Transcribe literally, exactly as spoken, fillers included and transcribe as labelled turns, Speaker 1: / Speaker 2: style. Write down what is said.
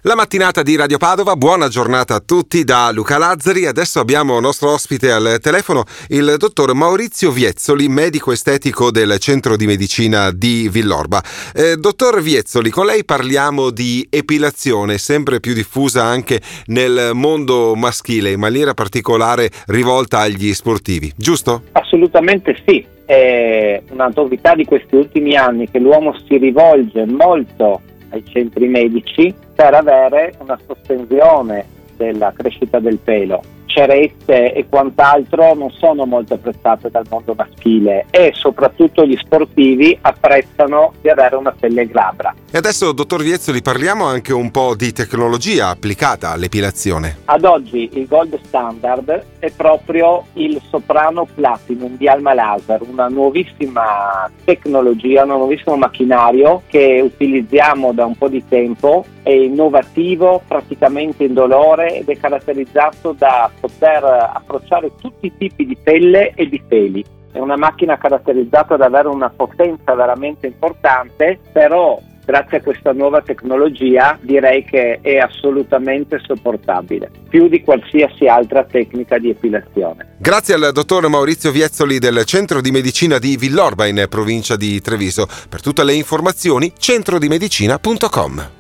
Speaker 1: La mattinata di Radio Padova, buona giornata a tutti da Luca Lazzari. Adesso abbiamo nostro ospite al telefono il dottor Maurizio Viezzoli, medico estetico del Centro di Medicina di Villorba. Eh, dottor Viezzoli, con lei parliamo di epilazione, sempre più diffusa anche nel mondo maschile, in maniera particolare rivolta agli sportivi, giusto?
Speaker 2: Assolutamente sì. È una novità di questi ultimi anni che l'uomo si rivolge molto ai centri medici per avere una sospensione della crescita del pelo. Cerette e quant'altro non sono molto apprezzate dal mondo maschile e soprattutto gli sportivi apprezzano di avere una pelle glabra.
Speaker 1: E adesso, dottor Viezzoli, parliamo anche un po' di tecnologia applicata all'epilazione.
Speaker 2: Ad oggi il gold standard è proprio il Soprano Platinum di Alma Laser, una nuovissima tecnologia, un nuovissimo macchinario che utilizziamo da un po' di tempo. È innovativo, praticamente indolore ed è caratterizzato da poter approcciare tutti i tipi di pelle e di peli. È una macchina caratterizzata da avere una potenza veramente importante, però grazie a questa nuova tecnologia direi che è assolutamente sopportabile, più di qualsiasi altra tecnica di epilazione.
Speaker 1: Grazie al dottor Maurizio Viezzoli del Centro di Medicina di Villorba in provincia di Treviso. Per tutte le informazioni centro di medicina punto com.